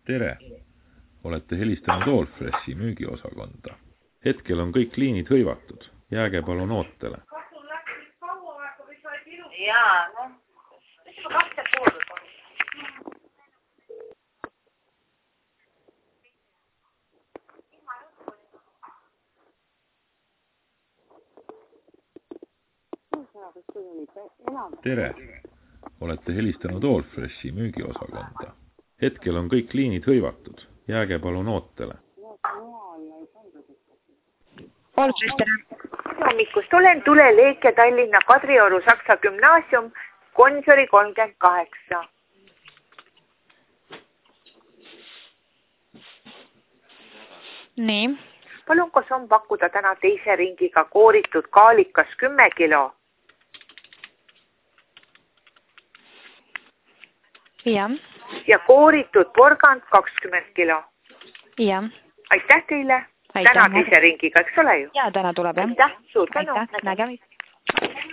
Tere! Olete helistanud Allfreshi müügiosakonda. Hetkel on kõik liinid hõivatud. Jääge palun ootele. Jaa, noh. Mis juba 2 puudus on? Tere! Olete helistanud Allfreshi müügiosakonda. Hetkel on kõik liinid hõivatud. Jääge palun ootele. Allfresh, tere! Hommikust olen Tuleleek ja Tallinna Kadrioru Saksa Gümnaasium, Konsori 38. Nii. Palun, kas on pakkuda täna teise ringiga kooritud kaalikas 10 kilo? Jah. Ja kooritud porgand 20 kilo. Jah. Aitäh teile. Aitäh. Täna teise ringiga, eks ole ju? Jaa, täna tuleb, jah. Aitäh, suur tänu. Aitäh, nägemist.